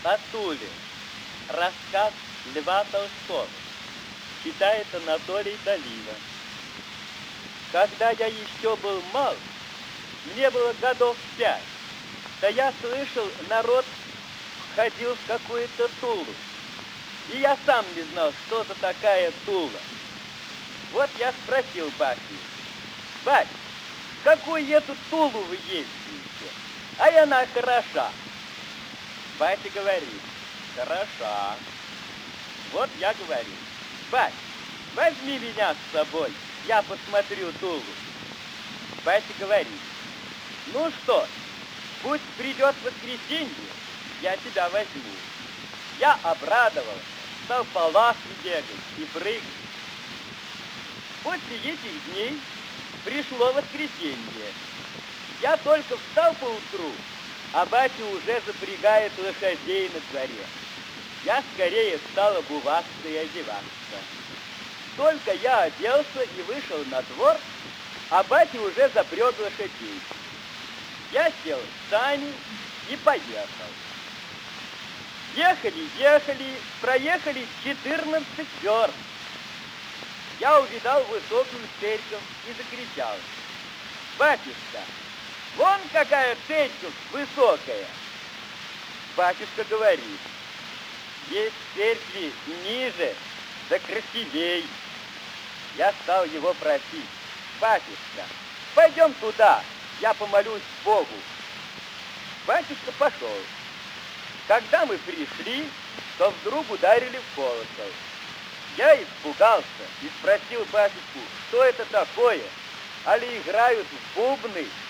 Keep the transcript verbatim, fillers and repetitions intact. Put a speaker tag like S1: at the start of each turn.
S1: о Туле. Рассказ Льва Толстого. Читает Анатолий Долина. Когда я еще был мал, мне было годов пять, да я слышал, народ ходил в какую-то Тулу. И я сам не знал, что за такая Тула. Вот я спросил батю: «Бать, в какую эту Тулу вы ездите? А и она хороша». Батя говорит: «Хороша». Вот я говорю: «Бать, возьми меня с собой, я посмотрю Тулу». Батя говорит: «Ну что, пусть придет воскресенье, я тебя возьму». Я обрадовался, стал по лавке бегать и прыгать. После этих дней пришло воскресенье. Я только встал поутру, а батя уже запрягает лошадей на дворе. Я скорее стал обуваться и одеваться. Только я оделся и вышел на двор, а батя уже запряг лошадей. Я сел в сани и поехал. Ехали, ехали, проехали четырнадцать верст. Я увидал высокую церковь и закричал: «Батюшка, вон какая церковь высокая!» Батюшка говорит: «Есть церкви ниже, да красивей». Я стал его просить: «Батюшка, пойдем туда, я помолюсь Богу». Батюшка пошел. Когда мы пришли, то вдруг ударили в колокол. Я испугался и спросил батюшку, что это такое, али играют в бубны